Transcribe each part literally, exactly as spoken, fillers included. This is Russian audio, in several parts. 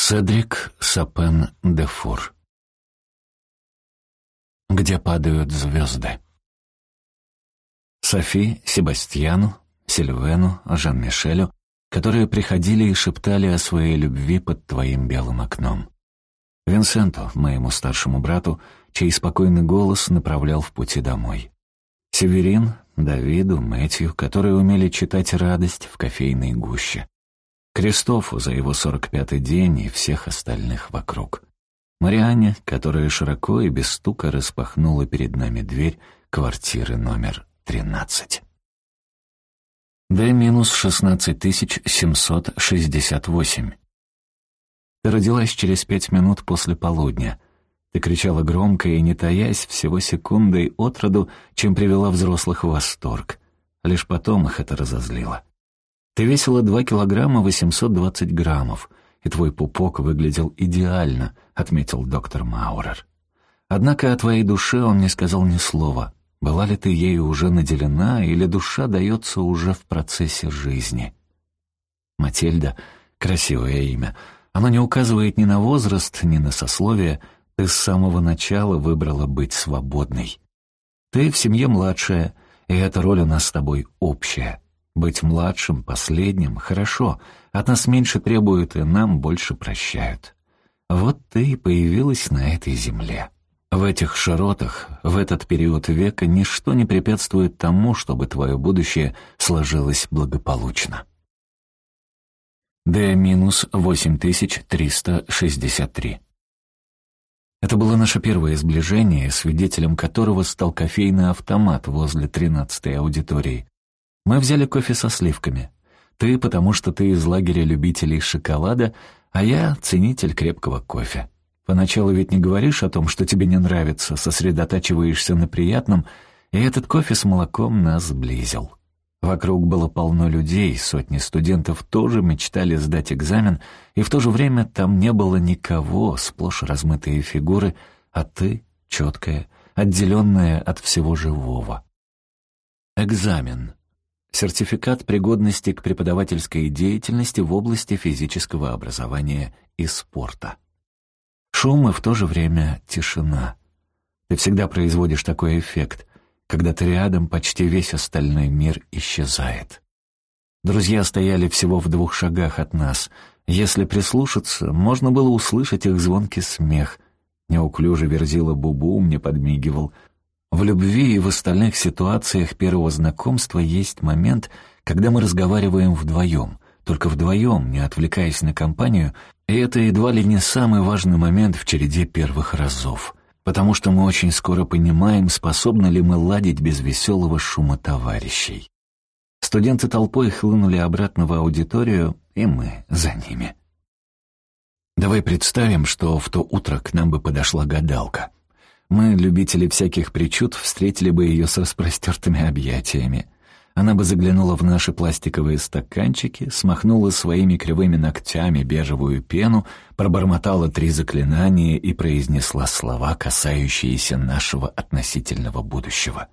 Седрик Сапен-де-Фур. Где падают звезды. Софи, Себастьяну, Сильвену, Жан-Мишелю, которые приходили и шептали о своей любви под твоим белым окном. Винсенту, моему старшему брату, чей спокойный голос направлял в пути домой. Северин, Давиду, Мэтью, которые умели читать радость в кофейной гуще. Кристофу за его сорок пятый день и всех остальных вокруг. Марианне, которая широко и без стука распахнула перед нами дверь квартиры номер тринадцать. Д минус шестнадцать тысяч семьсот шестьдесят восемь. Ты родилась через пять минут после полудня. Ты кричала громко и, не таясь, всего секундой от роду, чем привела взрослых в восторг. Лишь потом их это разозлило. Ты весила два килограмма восемьсот двадцать граммов, и твой пупок выглядел идеально, отметил доктор Маурер. Однако о твоей душе он не сказал ни слова. Была ли ты ею уже наделена, или душа дается уже в процессе жизни? Матильда — красивое имя. Оно не указывает ни на возраст, ни на сословие. Ты с самого начала выбрала быть свободной. Ты в семье младшая, и эта роль у нас с тобой общая. Быть младшим, последним — хорошо. От нас меньше требуют, и нам больше прощают. Вот ты и появилась на этой земле. В этих широтах, в этот период века ничто не препятствует тому, чтобы твое будущее сложилось благополучно. Д минус восемь тысяч триста шестьдесят три. Это было наше первое сближение, свидетелем которого стал кофейный автомат возле тринадцатой аудитории. Мы взяли кофе со сливками. Ты, потому что ты из лагеря любителей шоколада, а я ценитель крепкого кофе. Поначалу ведь не говоришь о том, что тебе не нравится, сосредотачиваешься на приятном, и этот кофе с молоком нас сблизил. Вокруг было полно людей, сотни студентов тоже мечтали сдать экзамен, и в то же время там не было никого, сплошь размытые фигуры, а ты — четкая, отделенная от всего живого. Экзамен. Сертификат пригодности к преподавательской деятельности в области физического образования и спорта. Шум и в то же время тишина. Ты всегда производишь такой эффект. Когда ты рядом, почти весь остальной мир исчезает. Друзья стояли всего в двух шагах от нас. Если прислушаться, можно было услышать их звонкий смех. Неуклюже Верзила Бубу мне подмигивал. В любви и в остальных ситуациях первого знакомства есть момент, когда мы разговариваем вдвоем, только вдвоем, не отвлекаясь на компанию, и это едва ли не самый важный момент в череде первых разов, потому что мы очень скоро понимаем, способны ли мы ладить без веселого шума товарищей. Студенты толпой хлынули обратно в аудиторию, и мы за ними. Давай представим, что в то утро к нам бы подошла гадалка. Мы, любители всяких причуд, встретили бы ее с распростертыми объятиями. Она бы заглянула в наши пластиковые стаканчики, смахнула своими кривыми ногтями бежевую пену, пробормотала три заклинания и произнесла слова, касающиеся нашего относительного будущего.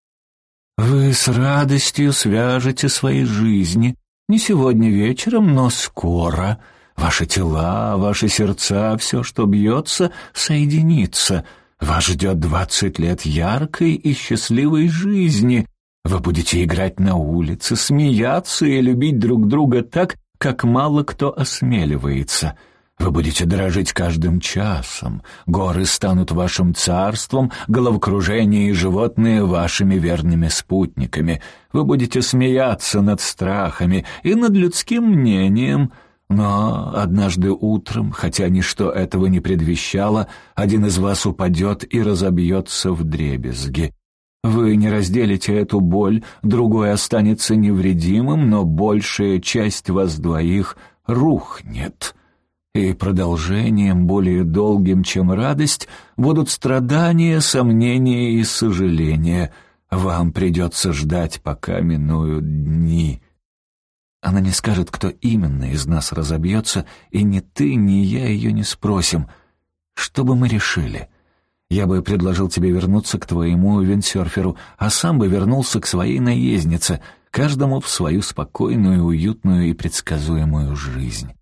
«Вы с радостью свяжете свои жизни, не сегодня вечером, но скоро. Ваши тела, ваши сердца, все, что бьется, соединится. Вас ждет двадцать лет яркой и счастливой жизни. Вы будете играть на улице, смеяться и любить друг друга так, как мало кто осмеливается. Вы будете дорожить каждым часом. Горы станут вашим царством, головокружение и животные вашими верными спутниками. Вы будете смеяться над страхами и над людским мнением. Но однажды утром, хотя ничто этого не предвещало, один из вас упадет и разобьется вдребезги. Вы не разделите эту боль, другой останется невредимым, но большая часть вас двоих рухнет. И продолжением, более долгим, чем радость, будут страдания, сомнения и сожаления. Вам придется ждать, пока минуют дни». Она не скажет, кто именно из нас разобьется, и ни ты, ни я ее не спросим. Что бы мы решили? Я бы предложил тебе вернуться к твоему виндсерферу, а сам бы вернулся к своей наезднице, каждому в свою спокойную, уютную и предсказуемую жизнь.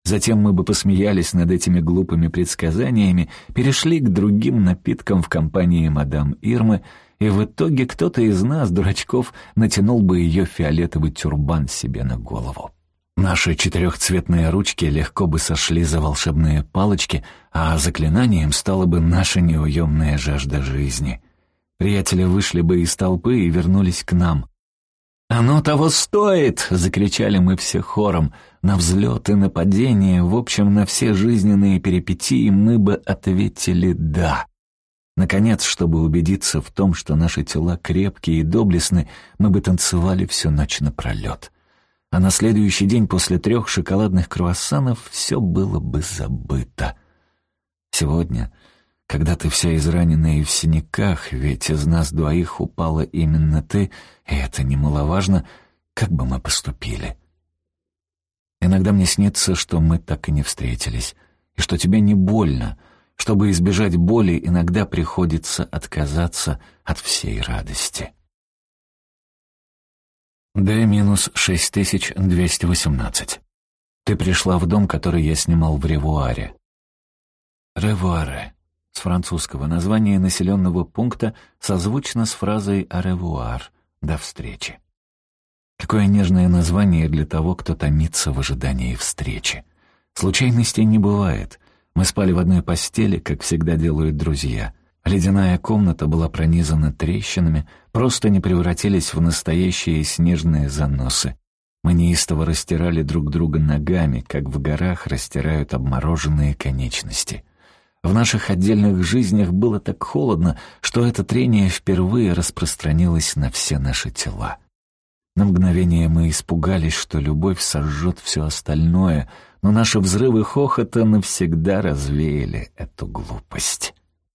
Затем мы бы посмеялись над этими глупыми предсказаниями, перешли к другим напиткам в компании мадам Ирмы, и в итоге кто-то из нас, дурачков, натянул бы ее фиолетовый тюрбан себе на голову. Наши четырехцветные ручки легко бы сошли за волшебные палочки, а заклинанием стала бы наша неуемная жажда жизни. Приятели вышли бы из толпы и вернулись к нам. «Оно того стоит!» — закричали мы все хором. На взлет и на падение, в общем, на все жизненные перипетии мы бы ответили «да». Наконец, чтобы убедиться в том, что наши тела крепкие и доблестны, мы бы танцевали всю ночь напролет. А на следующий день после трех шоколадных круассанов все было бы забыто. Сегодня, когда ты вся израненная и в синяках, ведь из нас двоих упала именно ты, и это немаловажно, как бы мы поступили? Иногда мне снится, что мы так и не встретились, и что тебе не больно. Чтобы избежать боли, иногда приходится отказаться от всей радости. Д шесть тысяч двести восемнадцать. Ты пришла в дом, который я снимал в Ревуаре. Ревуаре. С французского название населенного пункта созвучно с фразой «аревуар» — «до встречи». Какое нежное название для того, кто томится в ожидании встречи. Случайностей не бывает. Мы спали в одной постели, как всегда делают друзья. Ледяная комната была пронизана трещинами, просто не превратились в настоящие снежные заносы. Мы неистово растирали друг друга ногами, как в горах растирают обмороженные конечности. В наших отдельных жизнях было так холодно, что это трение впервые распространилось на все наши тела. На мгновение мы испугались, что любовь сожжет все остальное, но наши взрывы хохота навсегда развеяли эту глупость.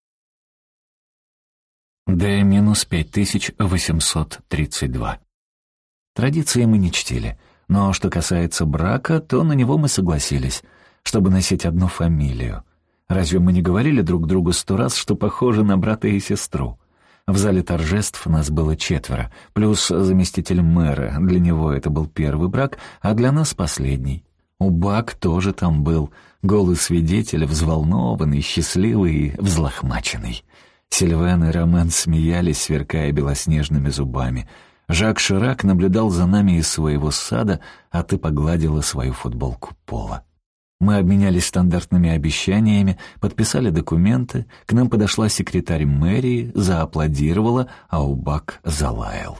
Д пять тысяч восемьсот тридцать два. Традиции мы не чтили, но что касается брака, то на него мы согласились, чтобы носить одну фамилию. Разве мы не говорили друг другу сто раз, что похожи на брата и сестру? В зале торжеств нас было четверо, плюс заместитель мэра, для него это был первый брак, а для нас последний. Убак тоже там был, голый свидетель, взволнованный, счастливый и взлохмаченный. Сильвен и Ромен смеялись, сверкая белоснежными зубами. Жак Ширак наблюдал за нами из своего сада, а ты погладила свою футболку пола. Мы обменялись стандартными обещаниями, подписали документы, к нам подошла секретарь мэрии, зааплодировала, а Убак залаял.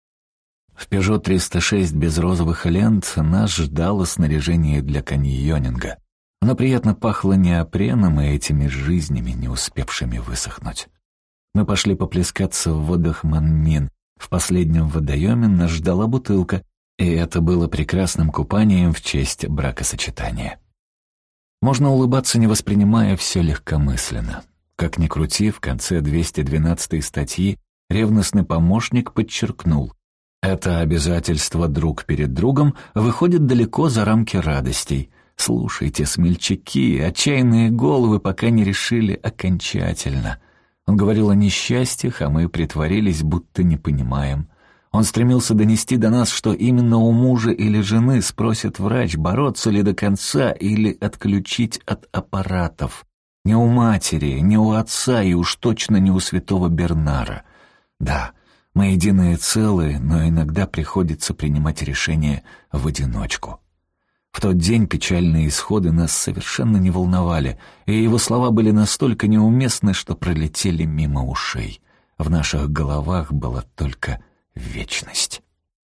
В «Пежо триста шесть» без розовых лент нас ждало снаряжение для каньонинга. Оно приятно пахло неопреном и этими жизнями, не успевшими высохнуть. Мы пошли поплескаться в водах Манмин. В последнем водоеме нас ждала бутылка, и это было прекрасным купанием в честь бракосочетания. Можно улыбаться, не воспринимая все легкомысленно. Как ни крути, в конце двести двенадцатой статьи ревностный помощник подчеркнул: это обязательство друг перед другом выходит далеко за рамки радостей. Слушайте, смельчаки, отчаянные головы пока не решили окончательно. Он говорил о несчастьях, а мы притворились, будто не понимаем. Он стремился донести до нас, что именно у мужа или жены спросит врач, бороться ли до конца или отключить от аппаратов. Не у матери, не у отца и уж точно не у святого Бернара. Да, мы единые целые, но иногда приходится принимать решения в одиночку. В тот день печальные исходы нас совершенно не волновали, и его слова были настолько неуместны, что пролетели мимо ушей. В наших головах была только вечность.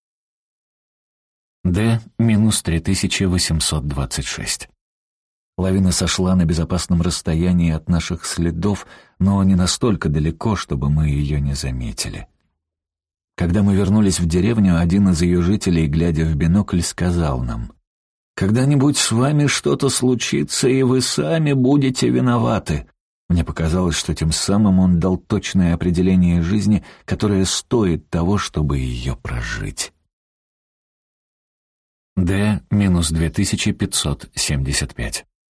Д три тысячи восемьсот двадцать шесть. Лавина сошла на безопасном расстоянии от наших следов, но не настолько далеко, чтобы мы ее не заметили. Когда мы вернулись в деревню, один из ее жителей, глядя в бинокль, сказал нам: «Когда-нибудь с вами что-то случится, и вы сами будете виноваты». Мне показалось, что тем самым он дал точное определение жизни, которое стоит того, чтобы ее прожить. Д две тысячи пятьсот семьдесят пять.